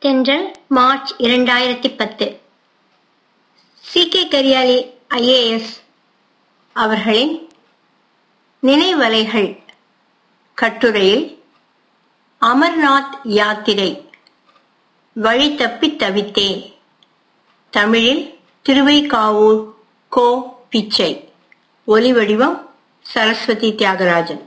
தென்றல் March 2010. சி.கே. Kariyali IAS அவர்களின் நினைவலைகள் கட்டுரையில் அமர்நாத் யாத்திரை வழி தப்பி தவித்தேன். தமிழில் திருவைகாவூர் கோ. பிச்சை. ஒலிவடிவம் சரஸ்வதி தியாகராஜன்.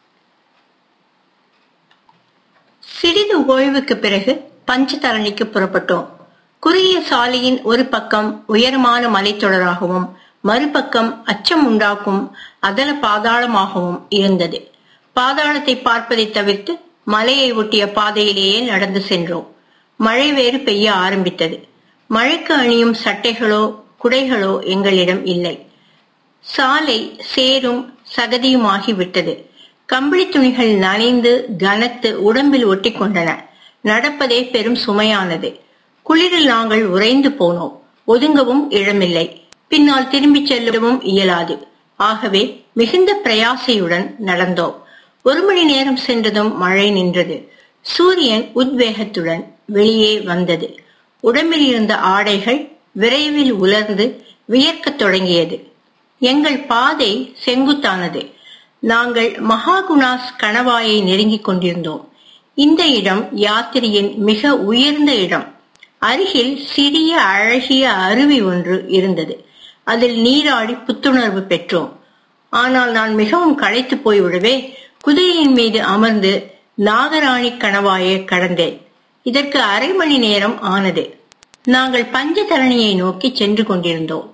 சிறிது ஓய்வுக்கு பிறகு பஞ்சதரணிக்கு புறப்பட்டோம். குறுகிய சாலையின் ஒரு பக்கம் உயரமான மலைத்தொடராகவும் மறுபக்கம் அச்சம் உண்டாக்கும் அதல பாதாளமாகவும் இருந்தது. பாதாளத்தை பார்ப்பதை தவிர்த்து மலையை ஒட்டிய பாதையிலேயே நடந்து சென்றோம். மழை வேறு பெய்ய ஆரம்பித்தது. மழைக்கு அணியும் சட்டைகளோ குடைகளோ எங்களிடம் இல்லை. சாலை சேரும் சகதியுமாகிவிட்டது. கம்பளி துணிகள் நனைந்து கனத்து உடம்பில் ஒட்டி கொண்டன. நடப்பதே பெரும் சுமையானது. குளிரில் நாங்கள் உறைந்து போனோம். ஒதுங்கவும் இடமில்லை. பின்னால் திரும்பி செல்லவும் இயலாது. ஆகவே மிகுந்த பிரயாசையுடன் நடந்தோம். 1 மணி நேரம் சென்றதும் மழை நின்றது. சூரியன் உத்வேகத்துடன் வெளியே வந்தது. உடம்பில் இருந்த ஆடைகள் விரைவில் உலர்ந்து வியர்க்கத் தொடங்கியது. எங்கள் பாதை செங்குத்தானது. நாங்கள் மகாகுணாஸ் கணவாயை நெருங்கிக் கொண்டிருந்தோம். இந்த இடம் யாத்திரையின் மிக உயர்ந்த இடம். அருகில் சிறிய அழகிய அருவி ஒன்று இருந்தது. அதில் நீராடி புத்துணர்வு பெற்றோம். ஆனால் நான் மிகவும் களைத்து போய்விடவே குதிரையின் மீது அமர்ந்து நாகராணி கணவாயை கடந்தேன். இதற்கு 1/2 மணி நேரம் ஆனது. நாங்கள் பஞ்சதரணியை நோக்கி சென்று கொண்டிருந்தோம்.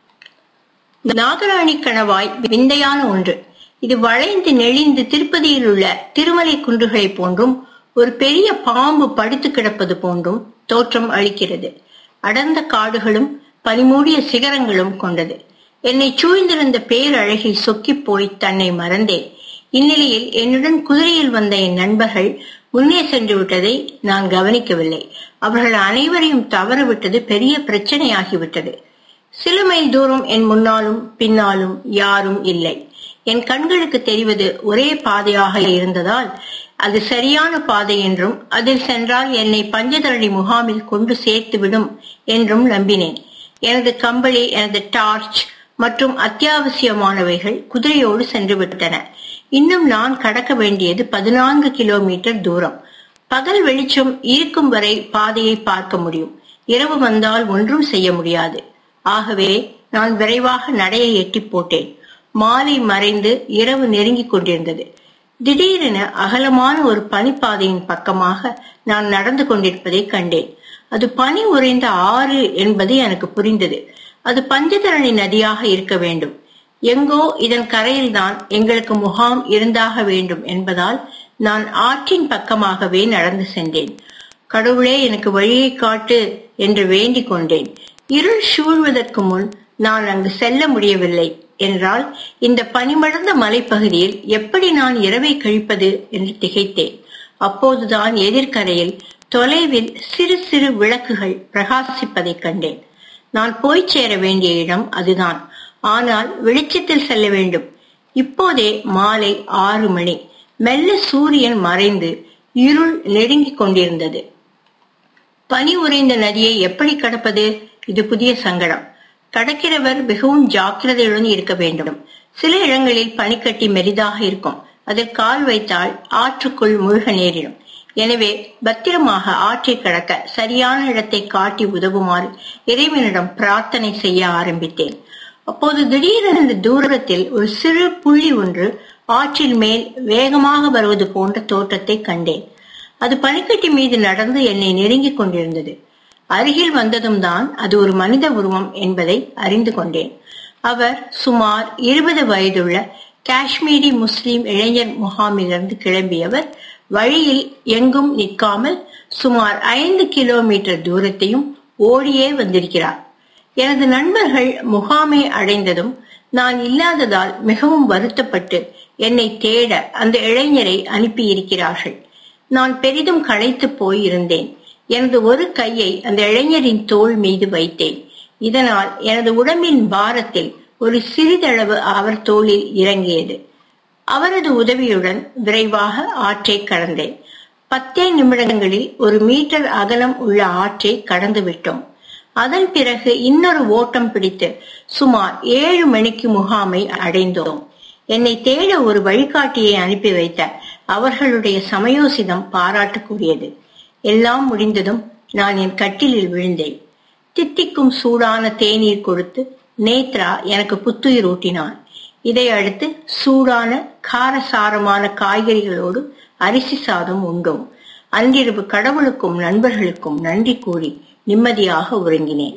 நாகராணி கணவாய் விந்தையான ஒன்று. இது வளைந்து நெளிந்து திருப்பதியில் உள்ள திருமலை குன்றுகளை போன்றும் ஒரு பெரிய பாம்பு படுத்து கிடப்பது போன்றும் தோற்றம் அளிக்கிறது. அடர்ந்த காடுகளும் பனிமூடிய சிகரங்களும் கொண்டது. என்னை சூழ்ந்திருந்த பேரழகில் சொக்கி போய் தன்னை மறந்தேன். இந்நிலையில் என்னுடன் குதிரையில் வந்த என் நண்பர்கள் முன்னே சென்று விட்டதை நான் கவனிக்கவில்லை. அவர்கள் அனைவரையும் தவறவிட்டது பெரிய பிரச்சனையாகிவிட்டது. சில மைல் தூரம் என் முன்னாலும் பின்னாலும் யாரும் இல்லை. என் கண்களுக்கு தெரிவது ஒரே பாதையாக இருந்ததால் அது சரியான பாதை என்றும் அதில் சென்றால் என்னை பஞ்சதரணி முகாமில் கொண்டு சேர்த்து விடும் என்றும் நம்பினேன். எனது கம்பளி, எனது டார்ச் மற்றும் அத்தியாவசியமானவைகள் குதிரையோடு சென்று விட்டன. இன்னும் நான் கடக்க வேண்டியது 14 கிலோமீட்டர் தூரம். பகல் வெளிச்சம் இருக்கும் வரை பாதையை பார்க்க முடியும். இரவு வந்தால் ஒன்றும் செய்ய முடியாது. ஆகவே நான் விரைவாக நடையை எட்டி போட்டேன். மாலை மறைந்து இரவு நெருங்கிக் கொண்டிருந்தது. திடீரென அகலமான ஒரு பனிப்பாதையின் பக்கமாக நான் நடந்து கொண்டிருப்பதை கண்டேன். அது பனி உறைந்த ஆறு என்பது எனக்கு புரிந்தது. அது பஞ்சதரணி நதியாக இருக்க வேண்டும். எங்கோ இதன் கரையில்தான் எங்களுக்கு முகாம் இருந்தாக வேண்டும் என்பதால் நான் ஆற்றின் பக்கமாகவே நடந்து சென்றேன். கடவுளே, எனக்கு வழியை காட்டு என்று வேண்டிக் கொண்டேன். இருள் சூழ்வதற்கு முன் நான் அங்கு செல்ல முடியவில்லை என்றால் இந்த பனிமடர்ந்த மலைப்பகுதியில் எப்படி நான் இரவை கழிப்பது என்று திகைத்தேன். அப்போதுதான் எதிர்கரையில் தொலைவில் சிறு சிறு விளக்குகள் பிரகாசிப்பதை கண்டேன். நான் போய் சேர வேண்டிய இடம் அதுதான். ஆனால் வெளிச்சத்தில் செல்ல வேண்டும். இப்போதே மாலை 6 மணி. மெல்ல சூரியன் மறைந்து இருள் நெருங்கிக் கொண்டிருந்தது. பனி உறைந்த நதியை எப்படி கடப்பது? இது புதிய சங்கடம். கடக்கிறவர் மிகவும் ஜாக்கிரதையுடன் இருக்க வேண்டும். சில இடங்களில் பனிக்கட்டி மெரிதாக இருக்கும். அதில் கால் வைத்தால் ஆற்றுக்குள் முழுக நேரிடும். எனவே பத்திரமாக ஆற்றை கடக்க சரியான இடத்தை காட்டி உதவுமாறு இறைவனிடம் பிரார்த்தனை செய்ய ஆரம்பித்தேன். அப்போது திடீரென தூரத்தில் ஒரு சிறு புள்ளி ஒன்று ஆற்றின் மேல் வேகமாக வருவது போன்ற தோற்றத்தை கண்டேன். அது பனிக்கட்டி மீது நடந்து என்னை நெருங்கிக் கொண்டிருந்தது. அருகில் வந்ததும் தான் அது ஒரு மனித உருவம் என்பதை அறிந்து கொண்டேன். அவர் சுமார் 20 வயதுள்ள காஷ்மீரி முஸ்லிம் இளைஞர் முகாமிலிருந்து கிளம்பியவர். வழியில் எங்கும் நிற்காமல் சுமார் 5 கிலோமீட்டர் தூரத்தையும் ஓடியே வந்திருக்கிறார். எனது நண்பர்கள் முகாமை அடைந்ததும் நான் இல்லாததால் மிகவும் வருத்தப்பட்டு என்னை தேட அந்த இளைஞரை அனுப்பியிருக்கிறார்கள். நான் பெரிதும் களைத்து போயிருந்தேன். எனது ஒரு கையை அந்த இளைஞரின் தோள் மீது வைத்தேன். இதனால் எனது உடம்பின் பாரத்தில் ஒரு சிறிதளவு அவர் தோளில் இறங்கியது. அவரது உதவியுடன் விரைவாக ஆற்றை கடந்தேன். 10 நிமிடங்களில் 1 மீட்டர் அகலம் உள்ள ஆற்றை கடந்து விட்டோம். அதன் பிறகு இன்னொரு ஓட்டம் பிடித்து சுமார் 7 மணிக்கு முகாமை அடைந்தோம். என்னை தேட ஒரு வழிகாட்டியை அனுப்பி வைத்த அவர்களுடைய சமயோசிதம் பாராட்டுக்குரியது. எல்லாம் முடிந்ததும் நான் என் கட்டிலில் விழுந்தேன். தித்திக்கும் சூடான தேநீர் கொடுத்து நேத்ரா எனக்கு புத்துயிர் ஊட்டினான். இதை அடுத்து சூடான காரசாரமான காய்கறிகளோடு அரிசி சாதம் உண்டோம். அன்றிரவு கடவுளுக்கும் நண்பர்களுக்கும் நன்றி கூறி நிம்மதியாக உறங்கினேன்.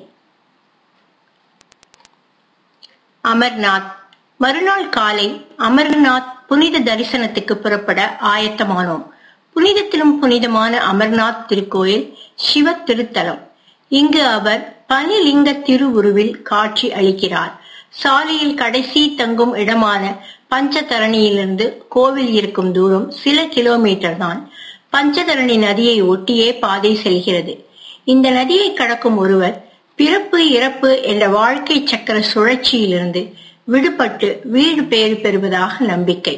அமர்நாத். மறுநாள் காலை அமர்நாத் புனித தரிசனத்துக்கு புறப்பட ஆயத்தமானோம். புனிதத்திலும் புனிதமான அமர்நாத் திருக்கோயில் சிவ திருத்தலம். இங்கு அவர் பனிலிங்க திருவுருவில் காட்சி அளிக்கிறார். சாலையில் கடைசி தங்கும் இடமான பஞ்சதரணியிலிருந்து கோவில் இருக்கும் தூரம் சில கிலோமீட்டர் தான். பஞ்சதரணி நதியை ஒட்டியே பாதை செல்கிறது. இந்த நதியை கடக்கும் ஒருவர் பிறப்பு இறப்பு என்ற வாழ்க்கை சக்கர சுழற்சியிலிருந்து விடுபட்டு வீடு பேறு பெறுவதாக நம்பிக்கை.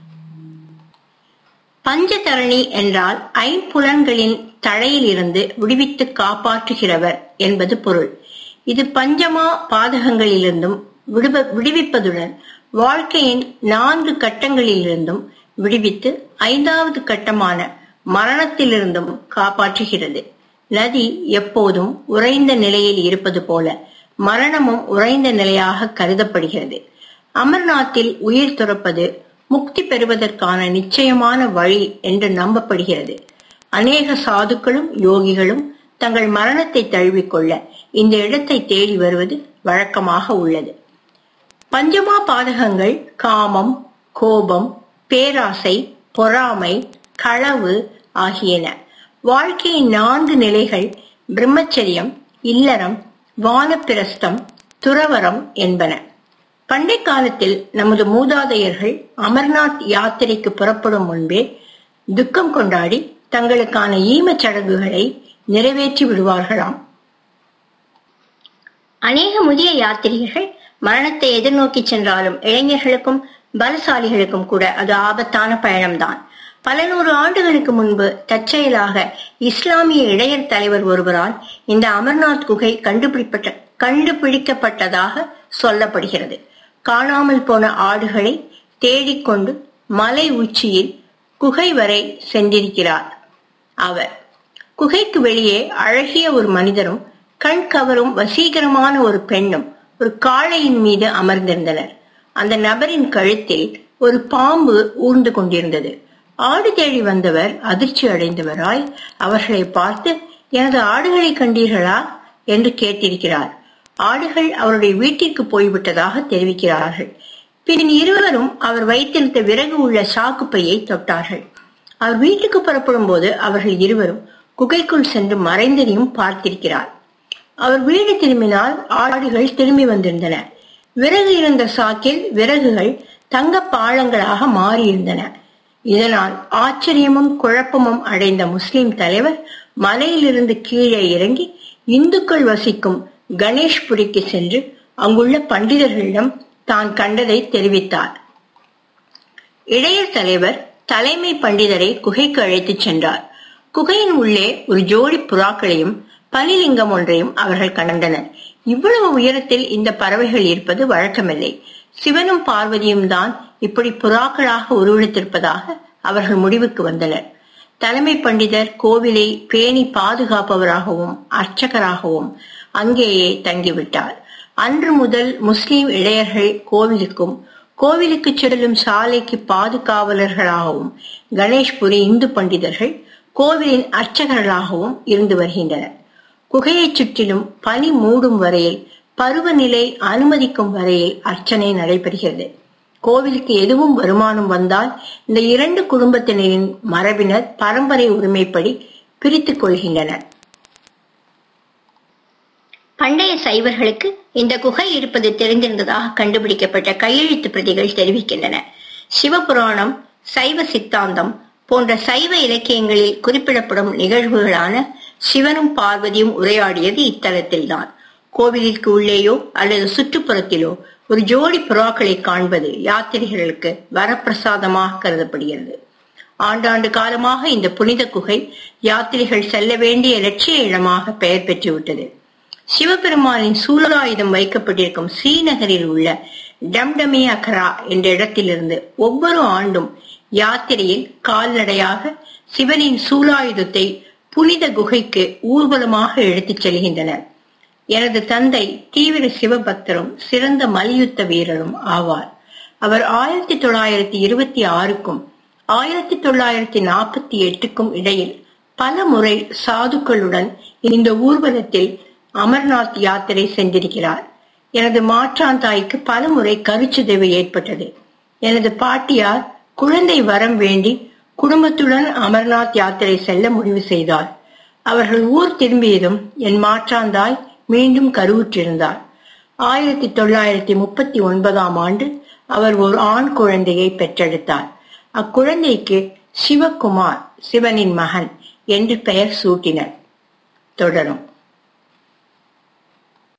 பஞ்சதரணி என்றால் ஐம்புலன்களின் தடையில் இருந்து விடுவித்து காப்பாற்றுகிறவர் என்பது பொருள். இது பஞ்சமா பாதகங்களிலிருந்தும் விடுவிப்பதுடன் வாழ்க்கையின் 4 கட்டங்களிலிருந்தும் விடுவித்து 5வது கட்டமான மரணத்திலிருந்தும் காப்பாற்றுகிறது. நதி எப்போதும் உறைந்த நிலையில் இருப்பது போல மரணமும் உறைந்த நிலையாக கருதப்படுகிறது. அமர்நாத்தில் உயிர் துறப்பது முக்தி பெறுவதற்கான நிச்சயமான வழி என்று நம்பப்படுகிறது. அநேக சாதுக்களும் யோகிகளும் தங்கள் மரணத்தை தழுவிக்கொள்ள இந்த இடத்தை தேடி வருவது வழக்கமாக உள்ளது. பஞ்சமா பாதகங்கள் காமம், கோபம், பேராசை, பொறாமை, களவு ஆகியன. வாழ்க்கையின் 4 நிலைகள் பிரம்மச்சரியம், இல்லறம், வானப்பிரஸ்தம், துறவரம் என்பன. பண்டை காலத்தில் நமது மூதாதையர்கள் அமர்நாத் யாத்திரைக்கு புறப்படும் முன்பே துக்கம் கொண்டாடி தங்களுக்கான ஈமச் சடங்குகளை நிறைவேற்றி விடுவார்களாம். அநேக முதிய யாத்திரிகர்கள் மரணத்தை எதிர்நோக்கி சென்றாலும் இளைஞர்களுக்கும் பலசாலிகளுக்கும் கூட அது ஆபத்தான பயணம்தான். பல 100 ஆண்டுகளுக்கு முன்பு தற்செயலாக இஸ்லாமிய இடையர் தலைவர் ஒருவரால் இந்த அமர்நாத் குகை கண்டுபிடிக்கப்பட்டதாக சொல்லப்படுகிறது. காணாமல் போன ஆடுகளை தேடிக்கொண்டு மலை உச்சியில் குகை வரை சென்றிருக்கிறார் அவர். குகைக்கு வெளியே அழகிய ஒரு மனிதரும் கண் கவரும் வசீகரமான ஒரு பெண்ணும் ஒரு காளையின் மீது அமர்ந்திருந்தனர். அந்த நபரின் கழுத்தில் ஒரு பாம்பு ஊர்ந்து கொண்டிருந்தது. ஆடு தேடி வந்தவர் அதிர்ச்சி அடைந்தவராய் அவர்களை பார்த்து, எனது ஆடுகளை கண்டீர்களா என்று கேட்டிருக்கிறார். ஆடுகள் அவருடைய வீட்டிற்கு போய்விட்டதாக தெரிவிக்கிறார்கள். பின் இருவரும் அவர் வைத்திருந்த விறகு உள்ள சாக்குப்பையை தொட்டார்கள். அவர் வீட்டுக்கு புறப்படும் போது அவர்கள் இருவரும் குகைக்குள் சென்று மறைந்ததையும் பார்த்திருக்கிறார். அவர் வீடு திரும்பினால் ஆடுகள் திரும்பி வந்திருந்தன. விறகு இருந்த சாக்கில் விறகுகள் தங்க பாலங்களாக மாறியிருந்தன. இதனால் ஆச்சரியமும் குழப்பமும் அடைந்த முஸ்லிம் தலைவர் மலையிலிருந்து கீழே இறங்கி இந்துக்கள் வசிக்கும் கணேஷ்புரிக்கு சென்று அங்குள்ள பண்டிதர்களிடம் தான் கண்டதை தெரிவித்தார். இடையர் தலைவர் தலைமை பண்டிதரை குகைக்கு அழைத்துச் சென்றார். குகையின் உள்ளே ஒரு ஜோடி புறாக்களையும் பனிலிங்கம் ஒன்றையும் அவர்கள் கண்டனர். இவ்வளவு உயரத்தில் இந்த பறவைகள் இருப்பது வழக்கமில்லை. சிவனும் பார்வதியும் தான் இப்படி புறாக்களாக உருவெடுத்திருப்பதாக அவர்கள் முடிவுக்கு வந்தனர். தலைமை பண்டிதர் கோவிலை பேணி பாதுகாப்பவராகவும் அர்ச்சகராகவும் அங்கேயே தங்கிவிட்டார். அன்று முதல் முஸ்லிம் இளையர்கள் கோவிலுக்கு செல்லும் சாலைக்கு பாதுகாவலர்களாகவும் கணேஷ்புரி இந்து பண்டிதர்கள் கோவிலின் அர்ச்சகர்களாகவும் இருந்து வருகின்றனர். குகையை சுற்றிலும் பனி மூடும் வரையில், பருவநிலை அனுமதிக்கும் வரையில் அர்ச்சனை நடைபெறுகிறது. கோவிலுக்கு எதுவும் வருமானம் வந்தால் இந்த 2 குடும்பத்தினரின் மரபினர் பரம்பரை உரிமைப்படி பிரித்துக் கொள்கின்றனர். பண்டைய சைவர்களுக்கு இந்த குகை இருப்பது தெரிந்திருந்ததாக கண்டுபிடிக்கப்பட்ட கையெழுத்து பிரதிகள் தெரிவிக்கின்றன. சிவபுராணம், சைவ சித்தாந்தம் போன்ற சைவ இலக்கியங்களில் குறிப்பிடப்படும் நிகழ்வுகளான சிவனும் பார்வதியும் உரையாடியது இத்தலத்தில்தான். கோவிலுக்கு உள்ளேயோ அல்லது சுற்றுப்புறத்திலோ ஒரு ஜோடி புறாக்களை காண்பது யாத்திரிகர்களுக்கு வரப்பிரசாதமாக கருதப்படுகிறது. ஆண்டாண்டு காலமாக இந்த புனித குகை யாத்திரைகள் செல்ல வேண்டிய இலட்சிய இடமாக பெயர் பெற்றுவிட்டது. சிவபெருமானின் சூலாயுதம் வைக்கப்பட்டிருக்கும் ஸ்ரீநகரில் உள்ள டம்டமி அகரா என்ற இடத்திலிருந்து ஒவ்வொரு ஆண்டும் யாத்திரையில் கால்நடையாக சிவனின் சூலாயுதத்தை புனித குகைக்கு ஊர்வலமாக எடுத்துச் செல்கின்றனர். எனது தந்தை தீவிர சிவபக்தரும் சிறந்த மல்யுத்த வீரரும் ஆவார். அவர் 1926க்கும் 1948க்கும் இடையில் பல முறை சாதுக்களுடன் இந்த ஊர்வலத்தில் அமர்நாத் யாத்திரை சென்றிருக்கிறார். எனது மாற்றாந்தாய்க்கு பல முறை கருச்சிதைவு ஏற்பட்டது. எனது பாட்டியார் குழந்தை வரம் வேண்டி குடும்பத்துடன் அமர்நாத் யாத்திரை செல்ல முடிவு செய்தார். அவர்கள் ஊர் திரும்பியதும் என் மாற்றாந்தாய் மீண்டும் கருவுற்றிருந்தார். 1939ஆம் ஆண்டு அவர் ஒரு ஆண் குழந்தையை பெற்றெடுத்தார். அக்குழந்தைக்கு சிவகுமார், சிவனின் மகன் என்று பெயர் சூட்டினர். தொடரும்.